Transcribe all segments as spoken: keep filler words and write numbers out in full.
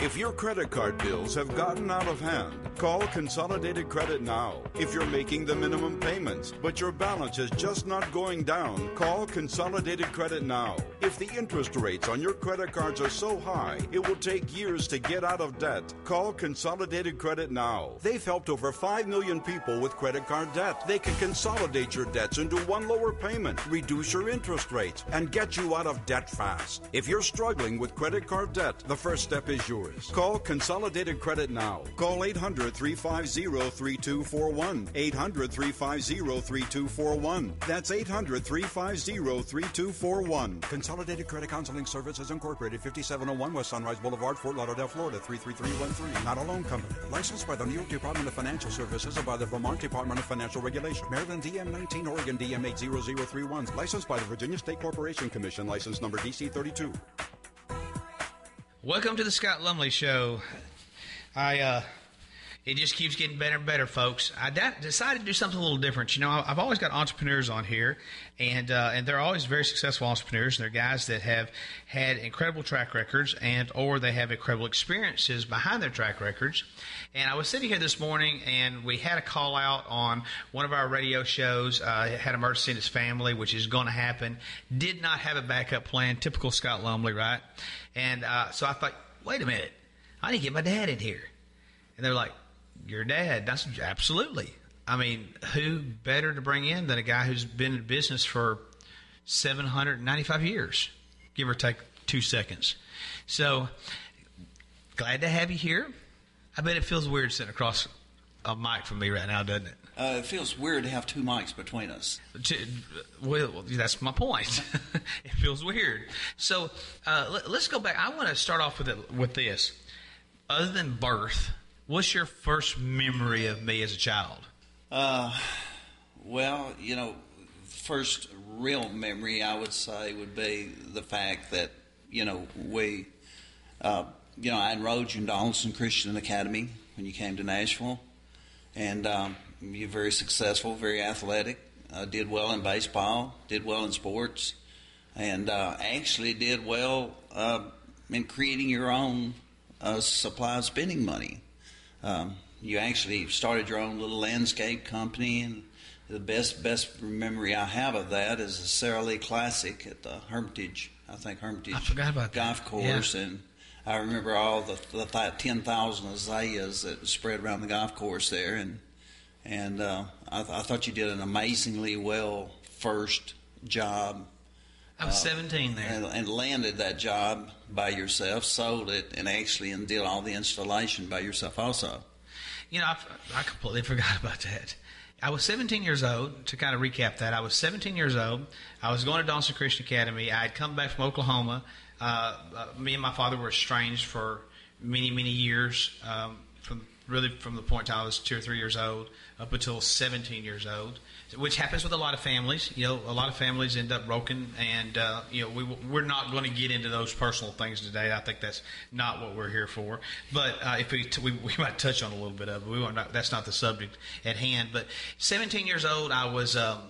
If your credit card bills have gotten out of hand, call Consolidated Credit now. If you're making the minimum payments, but your balance is just not going down, call Consolidated Credit now. If the interest rates on your credit cards are so high, it will take years to get out of debt, call Consolidated Credit now. They've helped over five million people with credit card debt. They can consolidate your debts into one lower payment, reduce your interest rates, and get you out of debt fast. If you're struggling with credit card debt, the first step is yours. Call Consolidated Credit now. Call eight hundred, three five zero, three two four one. eight hundred, three five zero, three two four one. That's eight hundred, three five zero, three two four one. Consolidated Credit Counseling Services Incorporated, fifty-seven oh one West Sunrise Boulevard, Fort Lauderdale, Florida, three three three one three. Not a loan company. Licensed by the New York Department of Financial Services and by the Vermont Department of Financial Regulation. Maryland D M nineteen, Oregon D M eight zero zero three one. Licensed by the Virginia State Corporation Commission. License number D C thirty-two. Welcome to the Scott Lumley Show. I, uh, it just keeps getting better and better, folks. I de- decided to do something a little different. You know, I've always got entrepreneurs on here, and uh, and they're always very successful entrepreneurs. They're guys that have had incredible track records, and or they have incredible experiences behind their track records. And I was sitting here this morning, and we had a call out on one of our radio shows. Uh, it had an emergency in his family, which is going to happen. Did not have a backup plan. Typical Scott Lumley, right? And uh, so I thought, wait a minute, I need to get my dad in here. And they're like, your dad? That's absolutely. I mean, who better to bring in than a guy who's been in business for seven hundred ninety-five years, give or take two seconds. So glad to have you here. I bet it feels weird sitting across a mic from me right now, doesn't it? Uh, it feels weird to have two mics between us. Well, that's my point. It feels weird. So uh, let, let's go back. I want to start off with it, with this. Other than birth, what's your first memory of me as a child? Uh, well, you know, first real memory I would say would be the fact that, you know, we, uh, you know, I enrolled you in Donaldson Christian Academy when you came to Nashville. And um, you're very successful, very athletic, uh, did well in baseball, did well in sports, and uh, actually did well uh, in creating your own uh, supply of spending money. Um, you actually started your own little landscape company, and the best best memory I have of that is the Sara Lee Classic at the Hermitage, I think Hermitage I forgot about Golf that. Course, Yeah. and I remember all the, the ten thousand azaleas that spread around the golf course there, and and uh, I, th- I thought you did an amazingly well first job. I was uh, seventeen there. And, and landed that job by yourself, sold it, and actually and did all the installation by yourself also. You know, I, I completely forgot about that. I was seventeen years old. To kind of recap that, I was seventeen years old. I was going to Donaldson Christian Academy. I had come back from Oklahoma. Uh, uh, me and my father were estranged for many, many years, um, from really from the point I was two or three years old up until seventeen years old, which happens with a lot of families. You know, a lot of families end up broken, and uh, you know, we we're not going to get into those personal things today. I think that's not what we're here for. But uh, if we, t- we we might touch on a little bit of it, we won't. Not, that's not the subject at hand. But seventeen years old, I was. Um,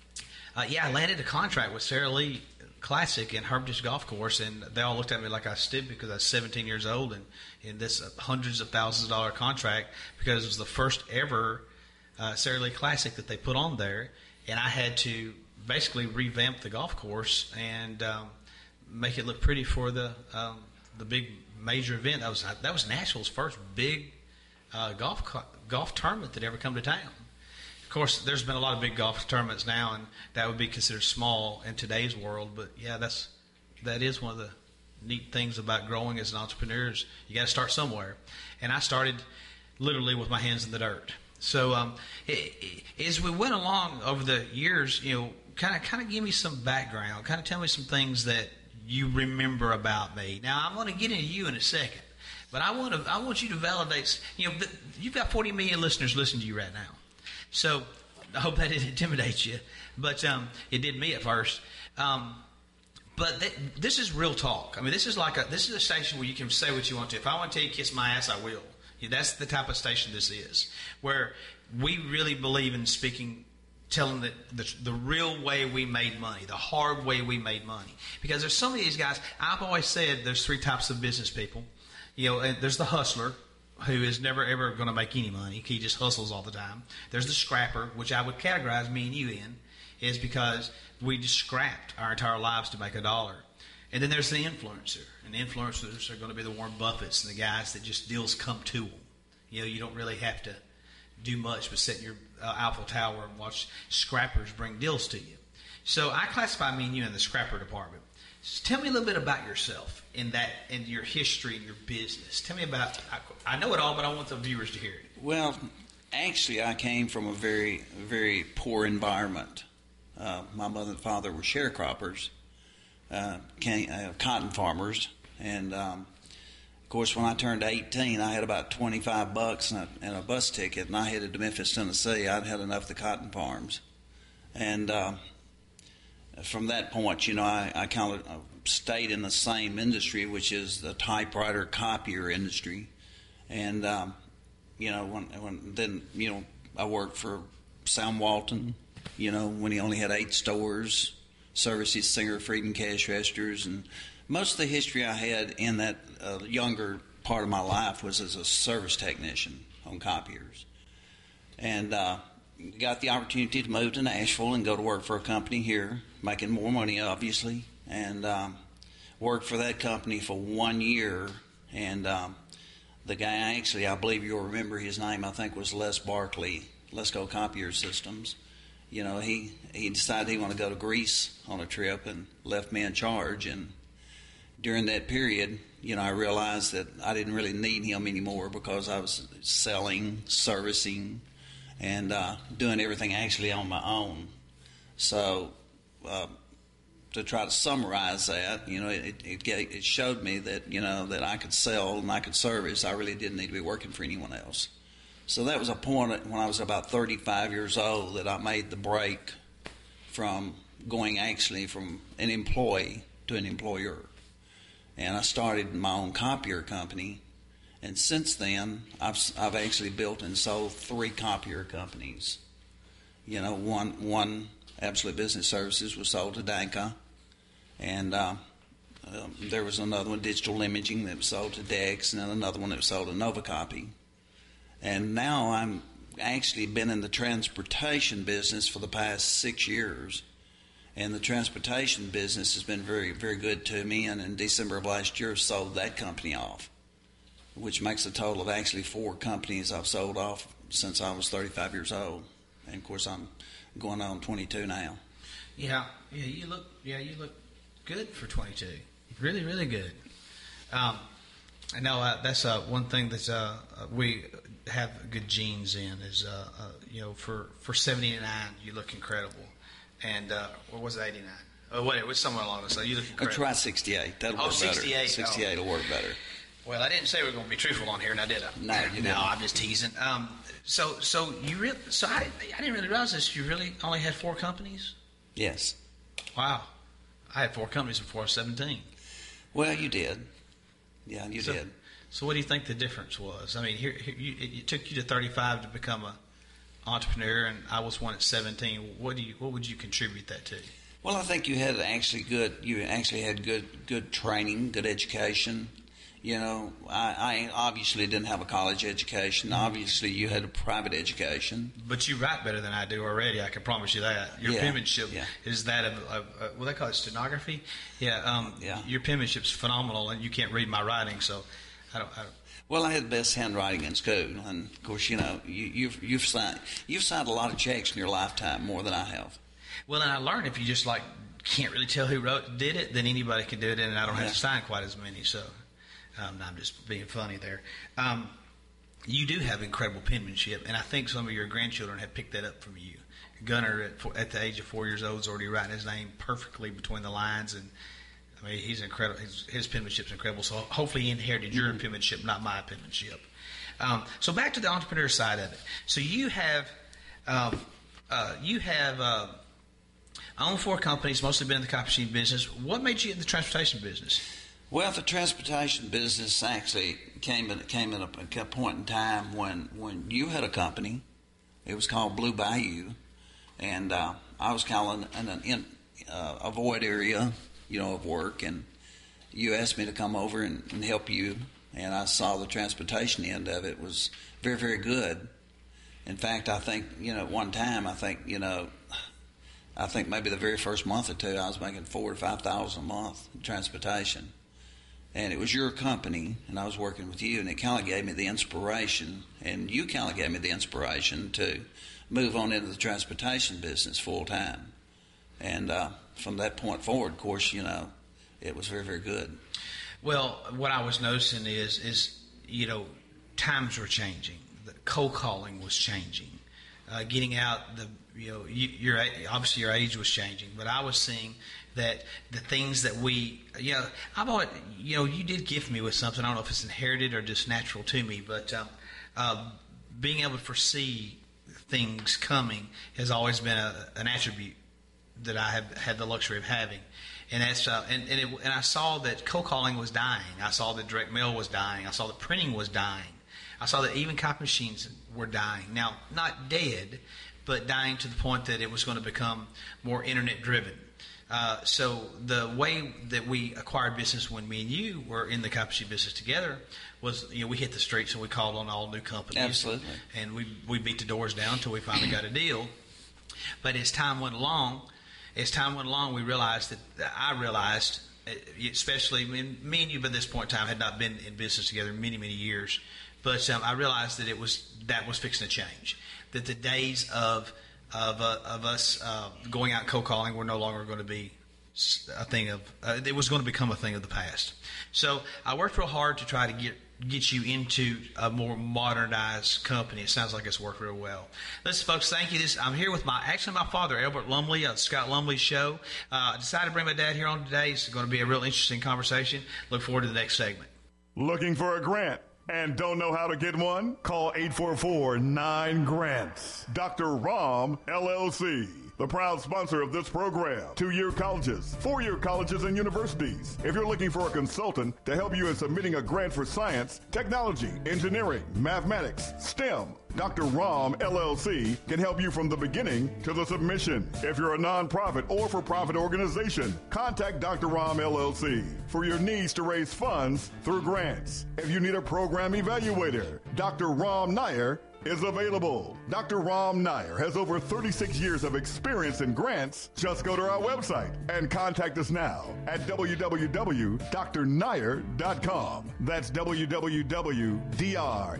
uh, yeah, I landed a contract with Sara Lee Classic in Hermitage Golf Course, and they all looked at me like I was stupid because I was seventeen years old, and in this uh, hundreds of thousands of dollar contract, because it was the first ever uh, Sara Lee Classic that they put on there, and I had to basically revamp the golf course and um, make it look pretty for the um, the big major event. That was that was Nashville's first big uh, golf golf tournament that ever come to town. Of course, there's been a lot of big golf tournaments now, and that would be considered small in today's world. But yeah, that's that is one of the neat things about growing as an entrepreneur is you got to start somewhere. And I started literally with my hands in the dirt. So um, it, it, as we went along over the years, you know, kind of kind of give me some background, kind of tell me some things that you remember about me. Now I'm going to get into you in a second, but I want to I want you to validate. You know, the, you've got forty million listeners listening to you right now. So I hope that didn't intimidate you, but um, it did me at first. Um, but th- this is real talk. I mean, this is like a this is a station where you can say what you want to. If I want to tell you kiss my ass, I will. Yeah, that's the type of station this is, where we really believe in speaking, telling the, the the real way we made money, the hard way we made money. Because there's some of these guys. I've always said there's three types of business people. You know, and there's the hustler who is never ever going to make any money. He just hustles all the time. There's the scrapper, which I would categorize me and you in, is because we just scrapped our entire lives to make a dollar. And then there's the influencer. And the influencers are going to be the Warren Buffetts and the guys that just deals come to them. You know, you don't really have to do much but sit in your uh, Eiffel Tower and watch scrappers bring deals to you. So I classify me and you in the scrapper department. So tell me a little bit about yourself in that, in your history and your business. Tell me about, I, I know it all, but I want the viewers to hear it. Well, actually, I came from a very, very poor environment. Uh, my mother and father were sharecroppers, uh, came, uh, cotton farmers, and um, of course, when I turned eighteen, I had about twenty-five bucks and a, and a bus ticket, and I headed to Memphis, Tennessee. I'd had enough of the cotton farms, and uh, from that point, you know, I, I kind of stayed in the same industry, which is the typewriter copier industry. And, um, you know, when, when then, you know, I worked for Sam Walton, you know, when he only had eight stores, services Singer, Frieden cash registers. And most of the history I had in that uh, younger part of my life was as a service technician on copiers. And, uh, got the opportunity to move to Nashville and go to work for a company here, making more money, obviously, and um, worked for that company for one year. And um, the guy, actually, I believe you'll remember his name, I think was Les Barkley, Let's Go Copier Systems. You know, he, he decided he wanted to go to Greece on a trip and left me in charge. And during that period, you know, I realized that I didn't really need him anymore because I was selling, servicing, and uh, doing everything actually on my own. So uh, to try to summarize that, you know, it, it it showed me that, you know, that I could sell and I could service. I really didn't need to be working for anyone else. So that was a point when I was about thirty-five years old that I made the break from going actually from an employee to an employer. And I started my own copier company. And since then, I've I've actually built and sold three copier companies. You know, one one Absolute Business Services was sold to Danka, and uh, uh, there was another one, Digital Imaging, that was sold to Dex, and then another one that was sold to Novacopy. And now I'm actually been in the transportation business for the past six years, and the transportation business has been very very good to me. And in December of last year, sold that company off, which makes a total of actually four companies I've sold off since I was thirty-five years old. And, of course, I'm going on twenty-two now. Yeah, yeah, you look, yeah, you look good for twenty-two. Really, really good. Um, I know uh, that's uh, one thing that uh, we have good genes in is, uh, uh, you know, for, for seventy-nine, you look incredible. And uh, what was it, eighty-nine? Oh, wait, it was somewhere along the line. You look incredible. I'll try sixty-eight. That'll oh, work sixty-eight. better. sixty-eight oh. will work better. Well, I didn't say we were going to be truthful on here, now did I? No, you didn't. No, I'm just teasing. Um, so, so you really, so I, I didn't really realize this. You really only had four companies? Yes. Wow, I had four companies before I was seventeen. Well, you did. Yeah, you so, did. So, what do you think the difference was? I mean, here, here you, it took you to thirty-five to become a entrepreneur, and I was one at seventeen. What do you, what would you contribute that to? Well, I think you had actually good. You actually had good, good training, good education. You know, I, I obviously didn't have a college education. Obviously, you had a private education. But you write better than I do already. I can promise you that. Your yeah, penmanship yeah. is that of, of uh, what they call it, stenography. Yeah, um, yeah. Your penmanship's phenomenal, and you can't read my writing, so I don't. I don't Well, I had the best handwriting in school, and of course, you know, you, you've you've signed you've signed a lot of checks in your lifetime, more than I have. Well, and I learned if you just like can't really tell who wrote did it, then anybody can do it, and I don't have Yeah. to sign quite as many. So, um, I'm just being funny there. Um, you do have incredible penmanship, and I think some of your grandchildren have picked that up from you. Gunnar, at, four, at the age of four years old, is already writing his name perfectly between the lines, and I mean he's incredible. His, his penmanship's incredible. So hopefully he inherited your mm-hmm. penmanship, not my penmanship. Um, so back to the entrepreneur side of it. So you have, um, uh, you have. Uh, I own four companies, mostly been in the copy machine business. What made you get in the transportation business? Well, the transportation business actually came at came at a, a point in time when, when you had a company. It was called Blue Bayou, and uh, I was kind of in an in, uh, a void area, you know, of work. And you asked me to come over and, and help you and I saw the transportation end of it was very, very good. In fact, I think, you know, at one time, I think, you know, I think maybe the very first month or two, I was making four or five thousand a month in transportation. And it was your company, and I was working with you, and it kind of gave me the inspiration, and you kind of gave me the inspiration to move on into the transportation business full time. And uh, from that point forward, of course, you know, it was very, very good. Well, what I was noticing is, is you know, times were changing. The cold calling was changing. Uh, getting out, the you know, you, your obviously your age was changing, but I was seeing that the things that we, you know, I've always, you know, you did gift me with something. I don't know if it's inherited or just natural to me, but um, uh, being able to foresee things coming has always been a, an attribute that I have had the luxury of having. And that's uh, and and, it, and I saw that cold calling was dying. I saw that direct mail was dying. I saw that printing was dying. I saw that even copy machines were dying. Now, not dead, but dying to the point that it was going to become more internet driven. Uh, so the way that we acquired business when me and you were in the copy machine business together was, you know, we hit the streets and we called on all new companies. Absolutely. And we we beat the doors down until we finally got a deal. But as time went along, as time went along, we realized that I realized, especially me and you by this point in time had not been in business together many, many years. But um, I realized that it was that was fixing to change. That the days of of uh, of us uh, going out cold calling were no longer going to be a thing of. Uh, it was going to become a thing of the past. So I worked real hard to try to get get you into a more modernized company. It sounds like it's worked real well. Listen, folks, thank you. This I'm here with my actually my father, Albert Lumley, on Scott Lumley's show. Uh, I decided to bring my dad here on today. It's going to be a real interesting conversation. Look forward to the next segment. Looking for a grant and don't know how to get one? Call eight four four, nine grants. Doctor Rahm, L L C, the proud sponsor of this program. Two-year colleges, four-year colleges and universities. If you're looking for a consultant to help you in submitting a grant for science, technology, engineering, mathematics, STEM, Doctor Rahm, L L C, can help you from the beginning to the submission. If you're a nonprofit or for-profit organization, contact Doctor Rahm, L L C for your needs to raise funds through grants. If you need a program evaluator, Doctor Rahm Nair is available. Doctor Rahm Nair has over thirty-six years of experience in grants. Just go to our website and contact us now at w w w dot d r nair dot com. That's w w w dot d r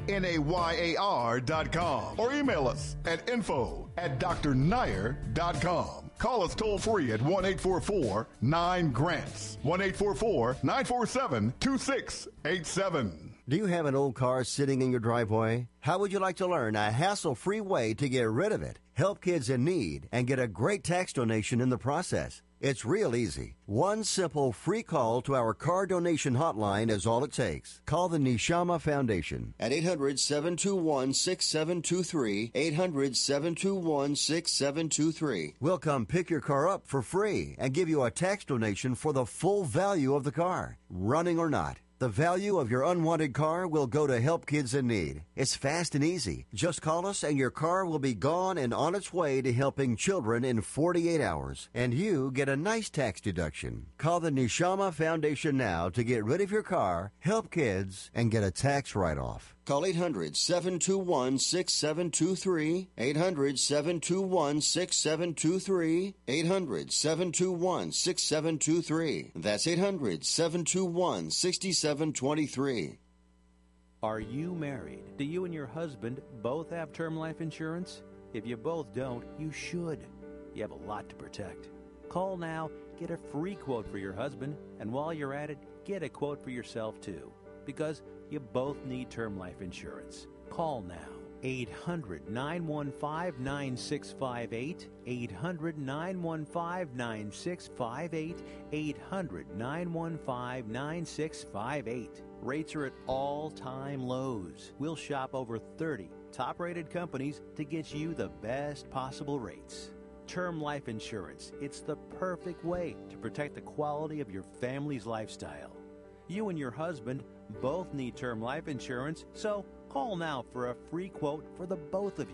nair dot com. Or email us at info at d r nair dot com. Call us toll free at one eight four four, nine grants. one eight four four, nine four seven, two six eight seven. Do you have an old car sitting in your driveway? How would you like to learn a hassle-free way to get rid of it, help kids in need, and get a great tax donation in the process? It's real easy. One simple free call to our car donation hotline is all it takes. Call the Neshama Foundation at eight hundred, seven two one, six seven two three, eight hundred, seven two one, six seven two three. We'll come pick your car up for free and give you a tax donation for the full value of the car, running or not. The value of your unwanted car will go to help kids in need. It's fast and easy. Just call us and your car will be gone and on its way to helping children in forty-eight hours. And you get a nice tax deduction. Call the Neshama Foundation now to get rid of your car, help kids, and get a tax write-off. Call eight hundred, seven two one, six seven two three, eight hundred, seven two one, six seven two three, eight hundred, seven two one, six seven two three. That's eight hundred, seven two one, six seven two three. Are you married? Do you and your husband both have term life insurance? If you both don't, you should. You have a lot to protect. Call now, get a free quote for your husband, and while you're at it, get a quote for yourself too. Because you both need term life insurance. Call now. eight hundred, nine one five, nine six five eight. eight hundred, nine one five, nine six five eight. eight hundred, nine one five, nine six five eight. Rates are at all-time lows. We'll shop over thirty top-rated companies to get you the best possible rates. Term life insurance. It's the perfect way to protect the quality of your family's lifestyle. You and your husband both need term life insurance, so call now for a free quote for the both of you.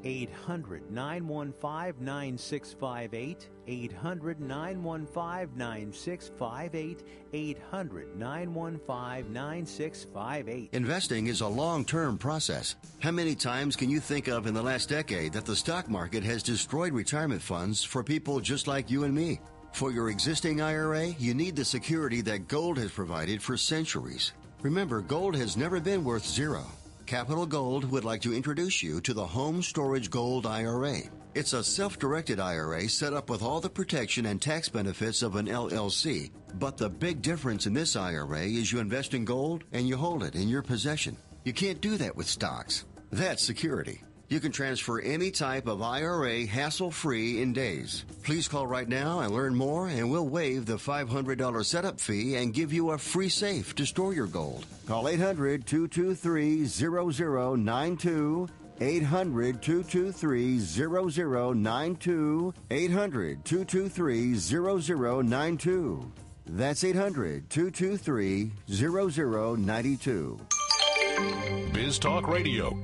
eight hundred, nine one five, nine six five eight, eight hundred, nine one five, nine six five eight, eight hundred, nine one five, nine six five eight. Investing is a long-term process. How many times can you think of in the last decade that the stock market has destroyed retirement funds for people just like you and me? For your existing I R A, you need the security that gold has provided for centuries. Remember, gold has never been worth zero. Capital Gold would like to introduce you to the Home Storage Gold I R A. It's a self-directed I R A set up with all the protection and tax benefits of an L L C. But the big difference in this I R A is you invest in gold and you hold it in your possession. You can't do that with stocks. That's security. You can transfer any type of I R A hassle-free in days. Please call right now and learn more, and we'll waive the five hundred dollars setup fee and give you a free safe to store your gold. Call eight hundred, two two three, zero zero nine two. eight hundred, two two three, zero zero nine two. eight hundred, two two three, zero zero nine two. That's eight hundred, two two three, zero zero nine two. Biz Talk Radio.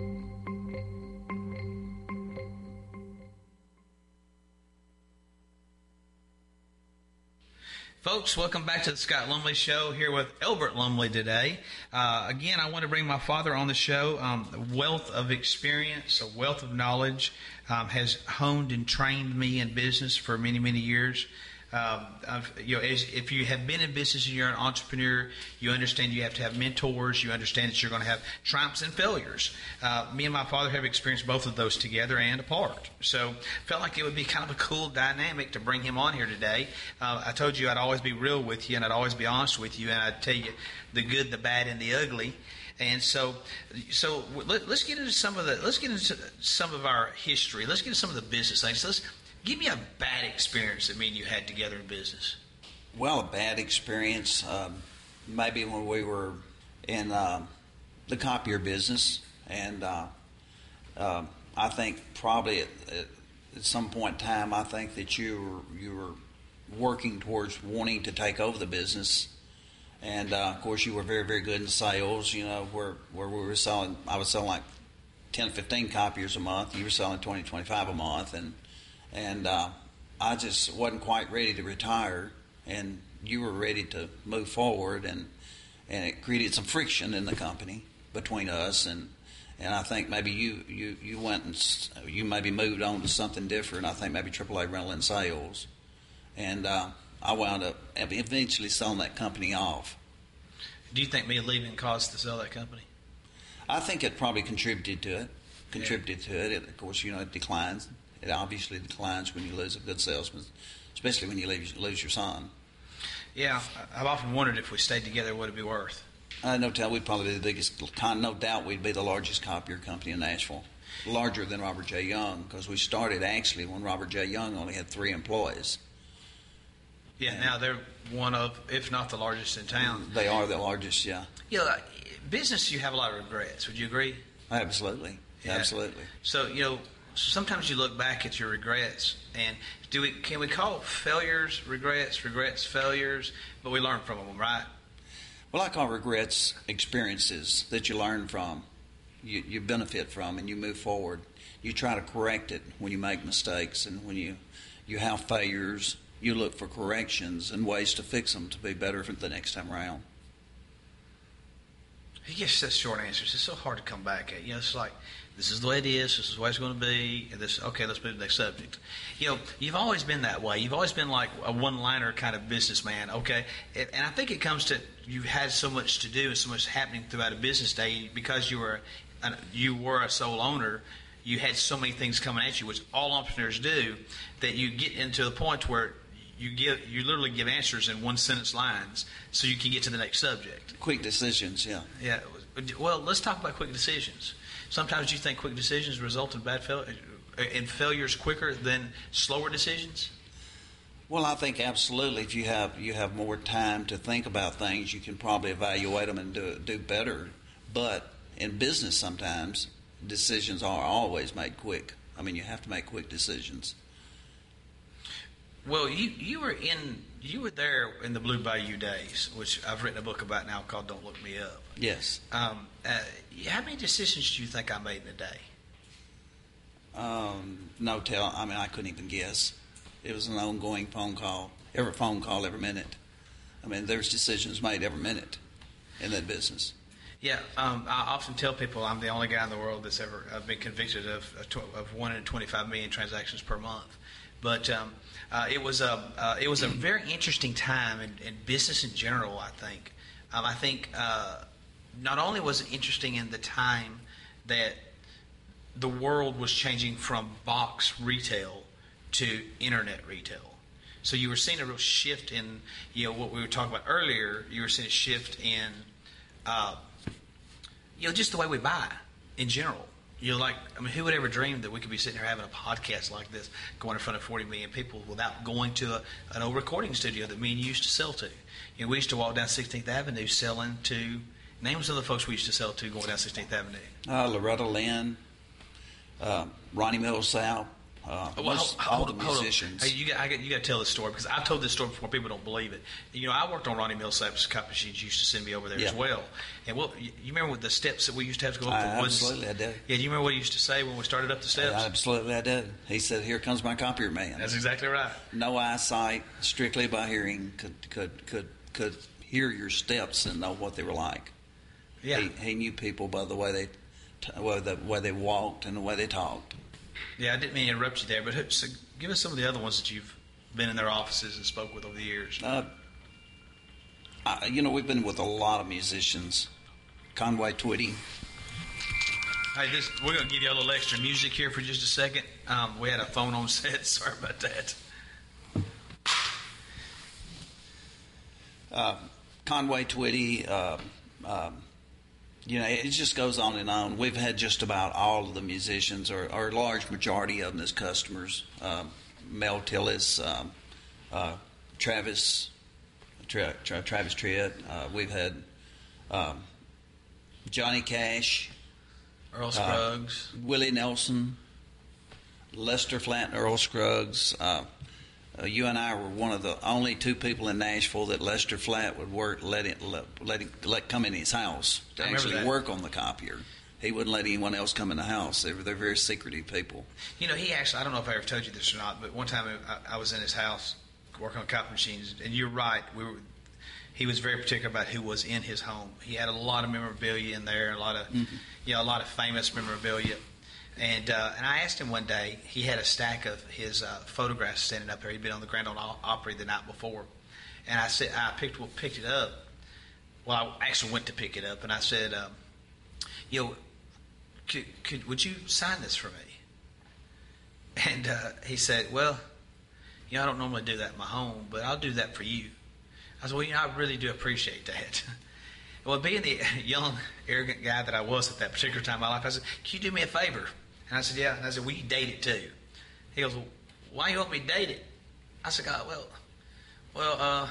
Folks, welcome back to the Scott Lumley Show, here with Elbert Lumley today. Uh, again, I want to bring my father on the show. Um, a wealth of experience, a wealth of knowledge, um, has honed and trained me in business for many, many years. Um, I've, you know, as, if you have been in business and you're an entrepreneur, you understand you have to have mentors. You understand that you're going to have triumphs and failures. Uh, me and my father have experienced both of those together and apart. So felt like it would be kind of a cool dynamic to bring him on here today. Uh, I told you I'd always be real with you and I'd always be honest with you, and I'd tell you the good, the bad, and the ugly. And so, so let, let's get into some of the let's get into some of our history. Let's get into some of the business things. Let's give me a bad experience that me and you had together in business. Well, a bad experience, um, maybe when we were in uh, the copier business, and uh, uh, I think probably at, at, at some point in time, I think that you were, you were working towards wanting to take over the business, and uh, of course you were very, very good in sales. You know, where where we were selling, I was selling like ten, fifteen copiers a month. You were selling twenty, twenty-five a month, and And uh, I just wasn't quite ready to retire, and you were ready to move forward, and and it created some friction in the company between us, and and I think maybe you, you, you went and you maybe moved on to something different. I think maybe triple A Rental and Sales, and uh, I wound up eventually selling that company off. Do you think me leaving caused to sell that company? I think it probably contributed to it. Contributed yeah. to it. it. Of course, you know, it declines. It obviously declines when you lose a good salesman, especially when you lose, lose your son. Yeah, I've often wondered if we stayed together, what it'd be worth. Uh, no doubt we'd probably be the biggest. No doubt we'd be the largest copier company in Nashville, larger than Robert J. Young, because we started actually when Robert J. Young only had three employees. Yeah, and now they're one of, if not the largest in town. They are the largest. Yeah. Yeah, you know, business you have a lot of regrets. Would you agree? Absolutely. Yeah. Absolutely. So you know. Sometimes you look back at your regrets, and do we can we call failures regrets, regrets failures, but we learn from them, right? Well, I call regrets experiences that you learn from, you, you benefit from, and you move forward. You try to correct it when you make mistakes, and when you, you have failures, you look for corrections and ways to fix them to be better for the next time around. He gives such short answers. It's so hard to come back at. You know, it's like, this is the way it is, this is the way it's going to be, and this, okay, let's move to the next subject. You know, you've always been that way. You've always been like a one-liner kind of businessman, okay? And I think it comes to you've had so much to do and so much happening throughout a business day because you were, you were a sole owner. You had so many things coming at you, which all entrepreneurs do, that you get into the point where you give, you literally give answers in one-sentence lines so you can get to the next subject. Quick decisions, yeah. Yeah. Well, let's talk about quick decisions. Sometimes you think quick decisions result in bad fail- in failures quicker than slower decisions? Well, I think absolutely. If you have you have more time to think about things, you can probably evaluate them and do do better. But in business, sometimes decisions are always made quick. I mean, you have to make quick decisions. Well, you you were in you were there in the Blue Bayou days, which I've written a book about now called "Don't Look Me Up." Yes. Um, uh, how many decisions do you think I made in a day? Um, no tell. I mean, I couldn't even guess. It was an ongoing phone call, every phone call, every minute. I mean, there's decisions made every minute in that business. Yeah, um, I often tell people I'm the only guy in the world that's ever uh, been convicted of of one hundred twenty-five million transactions per month. But um, uh, it was a uh, it was a very interesting time in, in business in general. I think. Um, I think uh, not only was it interesting in the time that the world was changing from box retail to internet retail. So you were seeing a real shift in, you know, what we were talking about earlier. You were seeing a shift in, uh, you know, just the way we buy in general. You know, like, I mean, who would ever dream that we could be sitting here having a podcast like this going in front of forty million people without going to a, an old recording studio that me and you used to sell to? You know, we used to walk down sixteenth Avenue selling to, name some of the folks we used to sell to going down sixteenth Avenue. Uh, Loretta Lynn, uh, Ronnie Millsap, uh, well, most, hold, all hold, the hold musicians. Hey, you got, I got, you got to tell this story because I've told this story before. People don't believe it. You know, I worked on Ronnie Millsap's copy machines. Used to send me over there yeah. as well. And what you, you remember what the steps that we used to have to go up? I, the woods? absolutely, I did. Yeah, do you remember what he used to say when we started up the steps? I, absolutely, I did. He said, "Here comes my copier man." That's exactly right. No eyesight, strictly by hearing, could could could could hear your steps and know what they were like. Yeah, he, he knew people by the way they, t- way the way they walked and the way they talked. Yeah, I didn't mean to interrupt you there, but who, so give us some of the other ones that you've been in their offices and spoke with over the years. Uh, I, you know, we've been with a lot of musicians. Conway Twitty. Hey, this, we're going to give you a little extra music here for just a second. Um, we had a phone on set. Sorry about that. Uh, Conway Twitty. Uh, um, you know, it just goes on and on. We've had just about all of the musicians, or, or a large majority of them, as customers. Um, Mel Tillis, um, uh, Travis, Tra- Tra- Travis Tritt. Uh, we've had um, Johnny Cash, Earl Scruggs, uh, Willie Nelson, Lester Flatt, and Earl Scruggs. Uh, uh, you and I were one of the only two people in Nashville that Lester Flatt would work, let it, let, let, him, let come in his house to actually that. work on the copier. He wouldn't let anyone else come in the house. They were, they're very secretive people. You know, he actually, I don't know if I ever told you this or not, but one time I, I was in his house working on copy machines, and you're right, we were. He was very particular about who was in his home. He had a lot of memorabilia in there, a lot of, mm-hmm. you know, a lot of famous memorabilia. And uh, and I asked him one day. He had a stack of his uh, photographs standing up there. He'd been on the Grand Ole Opry the night before, and I said I picked well, picked it up. Well, I actually went to pick it up, and I said, um, you know, could, could would you sign this for me? And uh, he said, well, you know, I don't normally do that in my home, but I'll do that for you. I said, well, you know, I really do appreciate that. Well, being the young, arrogant guy that I was at that particular time in my life, I said, can you do me a favor? And I said, yeah. And I said, will you date it too? He goes, well, why do you want me to date it? I said, God, well, well, uh,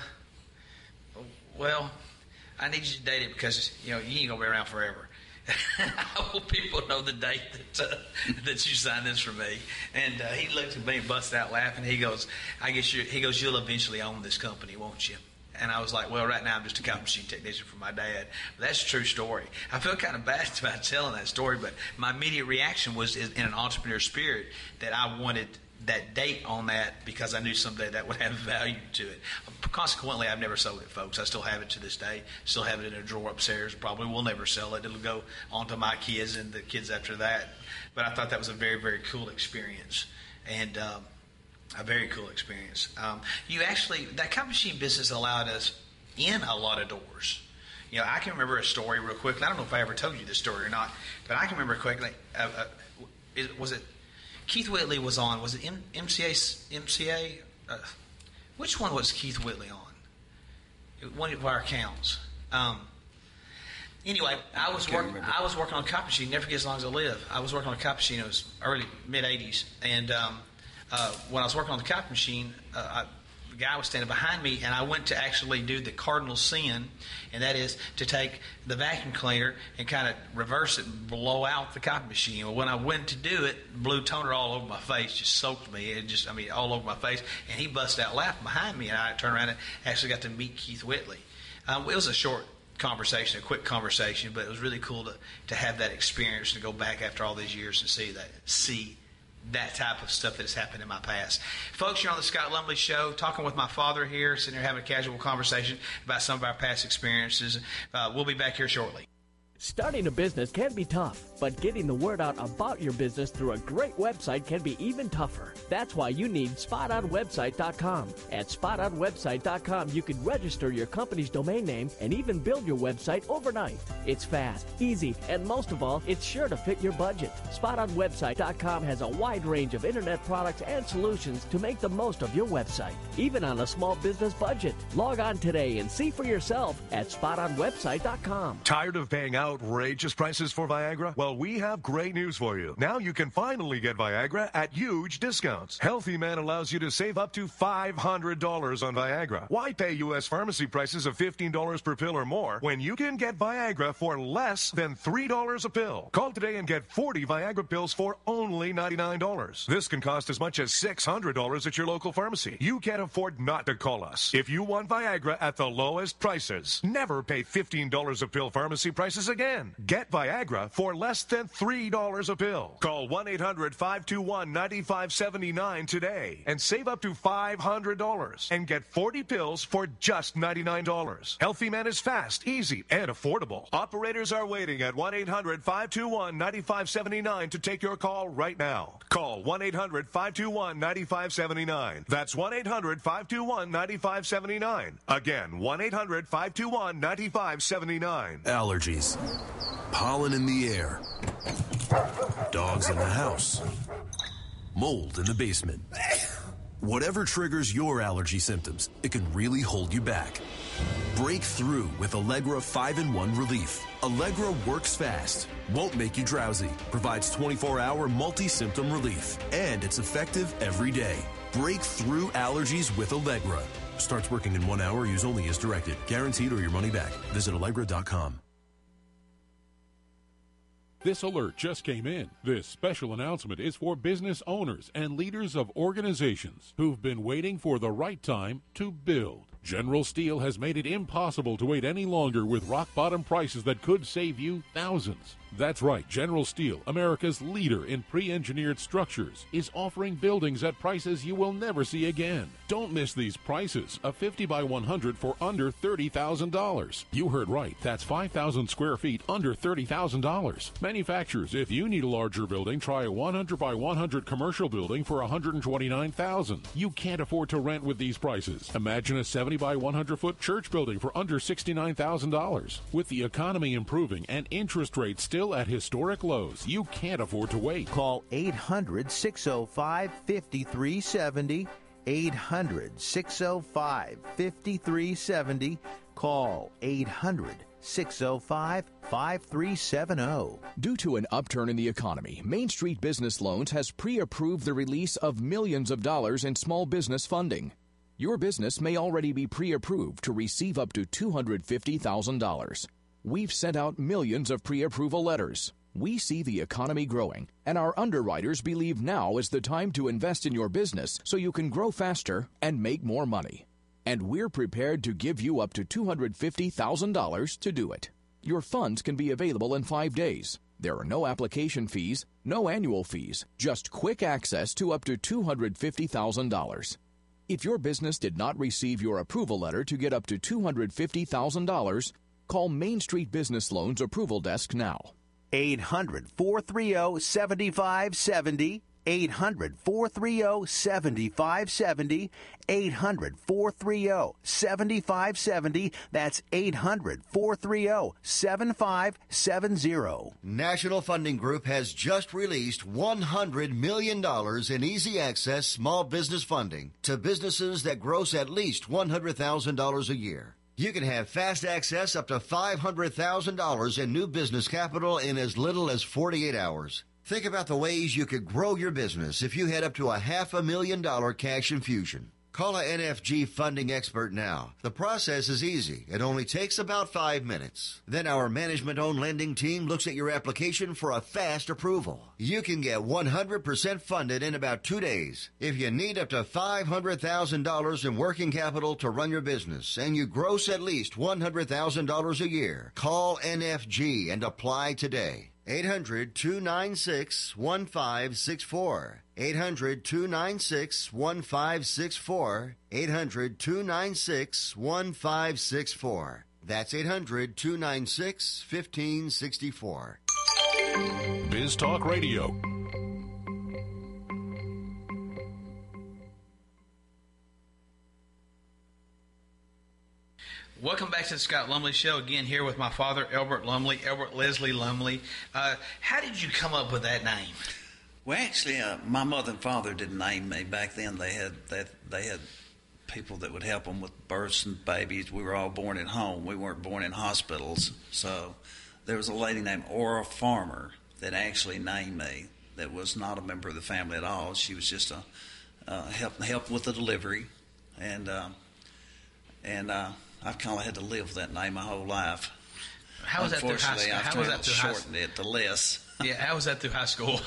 well, I need you to date it because, you know, you ain't going to be around forever. I want people to know the date that uh, that you signed this for me. And uh, he looked at me and busted out laughing. He goes, I guess you he goes, you'll eventually own this company, won't you? And I was like, well, right now I'm just a copy machine technician for my dad. But that's a true story. I feel kind of bad about telling that story, but my immediate reaction was in an entrepreneur spirit that I wanted that date on that because I knew someday that would have value to it. Consequently, I've never sold it, folks. I still have it to this day. Still have it in a drawer upstairs. Probably will never sell it. It'll go on to my kids and the kids after that. But I thought that was a very, very cool experience. And um, a very cool experience. Um, you actually, that copy machine business allowed us in a lot of doors. You know, I can remember a story real quickly. I don't know if I ever told you this story or not, but I can remember quickly. Uh, uh, it, was it Keith Whitley was on? Was it M- MCA? M C A? Uh, which one was Keith Whitley on? One of our accounts. Um, anyway, I was working. I was working on a copy machine. Never forget as long as I live. I was working on a copy machine. It was early mid eighties, and um, uh, when I was working on the copy machine, uh, I, the guy was standing behind me, and I went to actually do the cardinal sin, and that is to take the vacuum cleaner and kind of reverse it and blow out the copy machine. Well, when I went to do it, blue toner all over my face, just soaked me. It just, I mean, all over my face, and he busted out laughing behind me, and I turned around and actually got to meet Keith Whitley. Um, it was a short conversation, a quick conversation, but it was really cool to, to have that experience, to go back after all these years and see that, see that type of stuff that has happened in my past. Folks, you're on the Scott Lumley Show, talking with my father here, sitting here having a casual conversation about some of our past experiences. Uh, we'll be back here shortly. Starting a business can be tough, but getting the word out about your business through a great website can be even tougher. That's why you need spot on website dot com. At spot on website dot com, you can register your company's domain name and even build your website overnight. It's fast, easy, and most of all, it's sure to fit your budget. spot on website dot com has a wide range of internet products and solutions to make the most of your website, even on a small business budget. Log on today and see for yourself at spot on website dot com. Tired of paying outrageous prices for Viagra? Well, we have great news for you. Now you can finally get Viagra at huge discounts. Healthy Man allows you to save up to five hundred dollars on Viagra. Why pay U S pharmacy prices of fifteen dollars per pill or more when you can get Viagra for less than three dollars a pill? Call today and get forty Viagra pills for only ninety-nine dollars. This can cost as much as six hundred dollars at your local pharmacy. You can't afford not to call us. If you want Viagra at the lowest prices, never pay fifteen dollars a pill pharmacy prices again. Get Viagra for less than three dollars a pill. Call one eight hundred five two one nine five seven nine today and save up to five hundred dollars and get forty pills for just ninety-nine dollars. Healthy Man is fast, easy, and affordable. Operators are waiting at one eight hundred five two one nine five seven nine to take your call right now. Call one eight hundred five two one nine five seven nine. That's one eight hundred five two one nine five seven nine. Again, one eight hundred five two one nine five seven nine. Allergies. Pollen in the air. Dogs in the house. Mold in the basement. Whatever triggers your allergy symptoms, it can really hold you back. Break through with Allegra five in one Relief. Allegra works fast, won't make you drowsy, provides twenty-four hour multi-symptom relief, and it's effective every day. Break through allergies with Allegra. Starts working in one hour. Use only as directed. Guaranteed or your money back. Visit Allegra dot com. This alert just came in. This special announcement is for business owners and leaders of organizations who've been waiting for the right time to build. General Steel has made it impossible to wait any longer with rock-bottom prices that could save you thousands. That's right, General Steel, America's leader in pre-engineered structures, is offering buildings at prices you will never see again. Don't miss these prices. A fifty by one hundred for under thirty thousand dollars. You heard right. That's five thousand square feet under thirty thousand dollars. Manufacturers, if you need a larger building, try a one hundred by one hundred commercial building for one hundred twenty-nine thousand dollars. You can't afford to rent with these prices. Imagine a seventy by one hundred foot church building for under sixty-nine thousand dollars. With the economy improving and interest rates still at historic lows, you can't afford to wait. Call eight hundred six oh five five three seven oh. eight hundred six oh five five three seven oh. Call eight hundred six oh five five three seven oh. Due to an upturn in the economy, Main Street Business Loans has pre-approved the release of millions of dollars in small business funding. Your business may already be pre-approved to receive up to two hundred fifty thousand dollars. We've sent out millions of pre-approval letters. We see the economy growing, and our underwriters believe now is the time to invest in your business so you can grow faster and make more money. And we're prepared to give you up to two hundred fifty thousand dollars to do it. Your funds can be available in five days. There are no application fees, no annual fees, just quick access to up to two hundred fifty thousand dollars. If your business did not receive your approval letter to get up to two hundred fifty thousand dollars, call Main Street Business Loans Approval Desk now. eight hundred four three zero seven five seven zero. eight hundred four three zero seven five seven zero. eight hundred four three zero seven five seven zero. That's eight hundred four three zero seven five seven zero. National Funding Group has just released one hundred million dollars in easy access small business funding to businesses that gross at least one hundred thousand dollars a year. You can have fast access up to five hundred thousand dollars in new business capital in as little as forty-eight hours. Think about the ways you could grow your business if you had up to a half a million dollar cash infusion. Call a N F G funding expert now. The process is easy. It only takes about five minutes. Then our management-owned lending team looks at your application for a fast approval. You can get one hundred percent funded in about two days. If you need up to five hundred thousand dollars in working capital to run your business and you gross at least one hundred thousand dollars a year, call N F G and apply today. eight hundred, two nine six, one five six four. eight hundred, two nine six, one five six four. eight hundred, two nine six, one five six four. That's eight hundred, two nine six, one five six four. Biz Talk Radio. Welcome back to the Scott Lumley Show. Again, here with my father, Elbert Lumley, Elbert Leslie Lumley. Uh, how did you come up with that name? Well, actually, uh, my mother and father didn't name me. Back then, they had they, they had people that would help them with births and babies. We were all born at home. We weren't born in hospitals. So there was a lady named Ora Farmer that actually named me that was not a member of the family at all. She was just a uh, help help with the delivery. And, uh, and uh, I've kind of had to live with that name my whole life. How was that through high school? I've How was that through high shortened it to Les. Yeah, how was that through high school?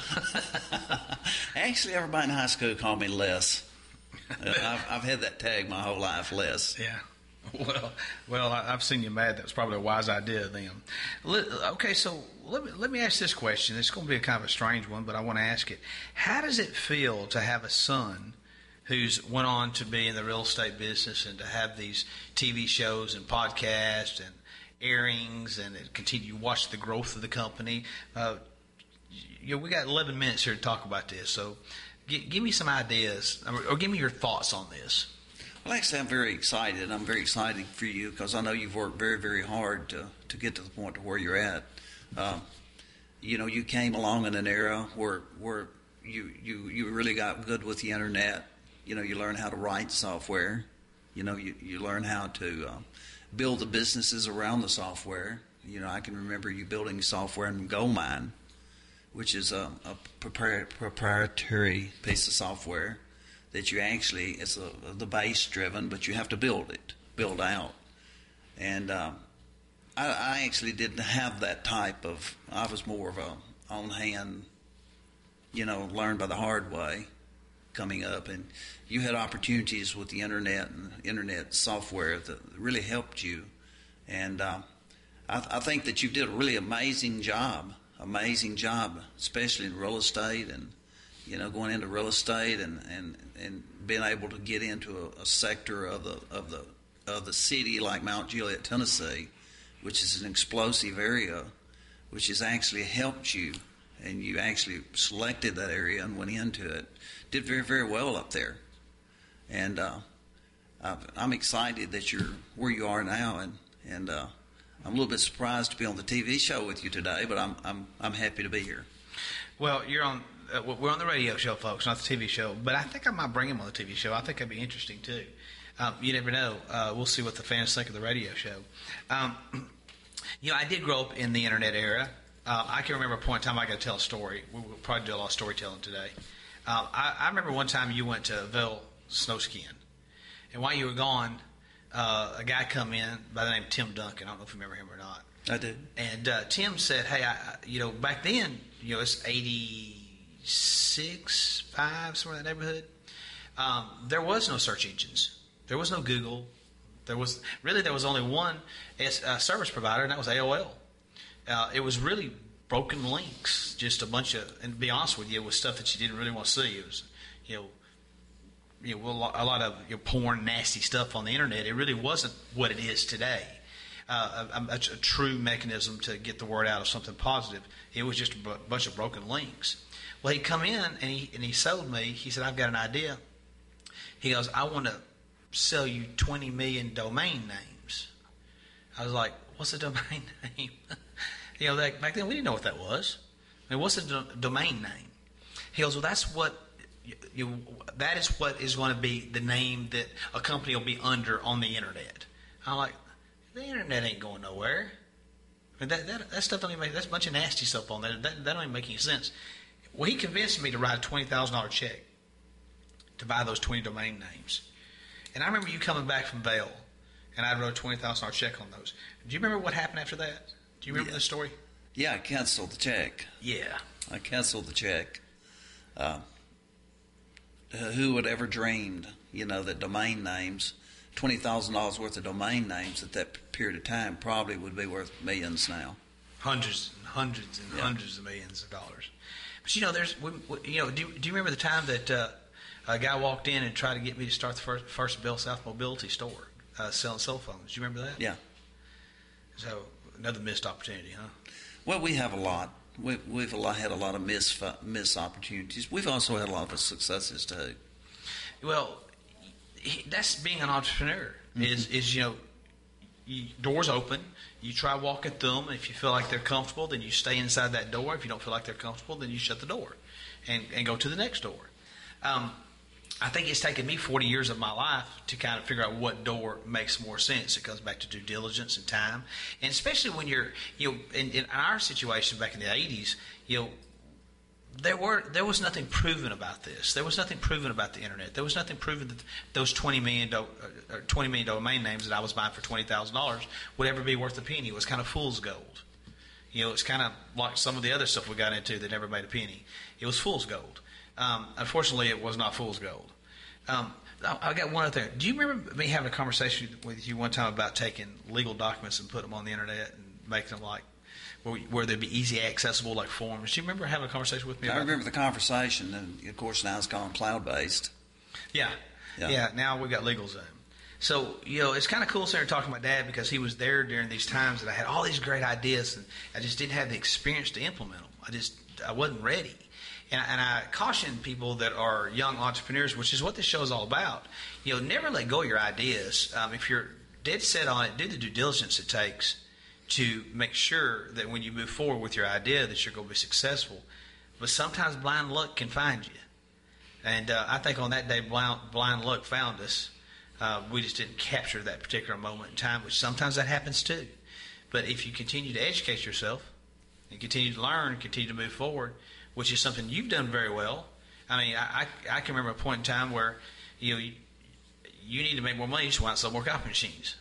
Actually, everybody in high school called me Les. I've, I've had that tag my whole life, Les. Yeah. Well, well, I, I've seen you mad. That was probably a wise idea then. Okay, so let me, let me ask this question. It's going to be a kind of a strange one, but I want to ask it. How does it feel to have a son who's went on to be in the real estate business and to have these T V shows and podcasts and airings and continue to watch the growth of the company? Uh, you know, we got eleven minutes here to talk about this, so g- give me some ideas or, or give me your thoughts on this. Well, actually, I'm very excited. I'm very excited for you because I know you've worked very, very hard to, to get to the point to where you're at. Um, you know, you came along in an era where where you, you, you really got good with the internet. You know, you learn how to write software. You know, you, you learn how to uh, build the businesses around the software. You know, I can remember you building software in Goldmine, which is a, a propri- proprietary piece of software that you actually, it's a, the base driven, but you have to build it, build out. And uh, I, I actually didn't have that type of, I was more of a on hand, you know, learn by the hard way coming up. And you had opportunities with the internet and internet software that really helped you. And uh, I, I think that you did a really amazing job, amazing job, especially in real estate and, you know, going into real estate and, and, and being able to get into a, a sector of the of the of the city like Mount Juliet, Tennessee, which is an explosive area, which has actually helped you, and you actually selected that area and went into it. Did very, very well up there. And uh, I'm excited that you're where you are now, and, and uh, I'm a little bit surprised to be on the T V show with you today, but I'm I'm I'm happy to be here. Well, you're on. Uh, we're on the radio show, folks, not the T V show. But I think I might bring him on the T V show. I think that'd be interesting too. Um, you never know. Uh, we'll see what the fans think of the radio show. Um, you know, I did grow up in the internet era. Uh, I can remember a point in time I got to tell a story. We will probably do a lot of storytelling today. Uh, I, I remember one time you went to Vail Snowskin, and while you were gone, uh, a guy come in by the name of Tim Duncan. I don't know if you remember him or not. I do. And uh, Tim said, "Hey, I, you know, back then, you know, it's eighty-six, five, somewhere in that neighborhood. Um, there was no search engines. There was no Google. There was really there was only one uh, service provider, and that was A O L. Uh, it was really broken links, just a bunch of, and to be honest with you, it was stuff that you didn't really want to see. It was, you know, you know, a lot of you know, porn, nasty stuff on the internet. It really wasn't what it is today. Uh, a, a, a true mechanism to get the word out of something positive. It was just a b- bunch of broken links. Well, he'd come in and he and he sold me. He said, "I've got an idea." He goes, "I want to sell you twenty million domain names." I was like, "What's a domain name?" You know, like, back then we didn't know what that was. I mean, what's a do- domain name? He goes, "Well, that's what you, you. That is what is going to be the name that a company will be under on the internet." I'm like, "The internet ain't going nowhere. I mean, that that that stuff don't even make. That's a bunch of nasty stuff on there. That that don't even make any sense." Well, he convinced me to write a twenty thousand dollar check to buy those twenty domain names. And I remember you coming back from Vail, and I wrote a twenty thousand dollar check on those. Do you remember what happened after that? Do you remember yeah. the story? Yeah, I canceled the check. Yeah. I canceled the check. Uh, who would ever dreamed, you know, that domain names, twenty thousand dollars worth of domain names at that period of time probably would be worth millions now. hundreds and hundreds and Yeah. hundreds of millions of dollars. But you know, there's we, we, you know, do, do you remember the time that uh, a guy walked in and tried to get me to start the first, first Bell South Mobility store uh, selling cell phones? Do you remember that? Yeah. So another missed opportunity, huh? Well, we have a lot. We, we've a lot, had a lot of miss miss opportunities. We've also had a lot of successes too. Well, he- that's being an entrepreneur. Is is you know, you, doors open. You try walking through them. If you feel like they're comfortable, then you stay inside that door. If you don't feel like they're comfortable, then you shut the door, and and go to the next door. Um, I think it's taken me forty years of my life to kind of figure out what door makes more sense. It comes back to due diligence and time, and especially when you're, you know, in, in our situation back in the eighties, you know, there were there was nothing proven about this. There was nothing proven about the internet. There was nothing proven that those twenty million do, or twenty million domain names that I was buying for twenty thousand dollars would ever be worth a penny. It was kind of fool's gold. You know, it's kind of like some of the other stuff we got into that never made a penny. It was fool's gold. Um, unfortunately, it was not fool's gold. Um, I, I got one other thing. Do you remember me having a conversation with you one time about taking legal documents and putting them on the internet and making them like where, where they'd be easy accessible, like forms? Do you remember having a conversation with me about I remember the conversation, and of course now it's gone cloud-based. Yeah. Yeah. yeah, Now we got LegalZoom. So, you know, it's kind of cool sitting here talking to my dad because he was there during these times that I had all these great ideas and I just didn't have the experience to implement them. I just, I wasn't ready. And I, and I caution people that are young entrepreneurs, which is what this show is all about. You know, never let go of your ideas. Um, if you're dead set on it, do the due diligence it takes to make sure that when you move forward with your idea that you're going to be successful. But sometimes blind luck can find you. And uh, I think on that day, blind, blind luck found us. Uh, we just didn't capture that particular moment in time, which sometimes that happens too. But if you continue to educate yourself and continue to learn and continue to move forward, which is something you've done very well. I mean, I, I, I can remember a point in time where, you know, you, you need to make more money, you just want to sell more copy machines.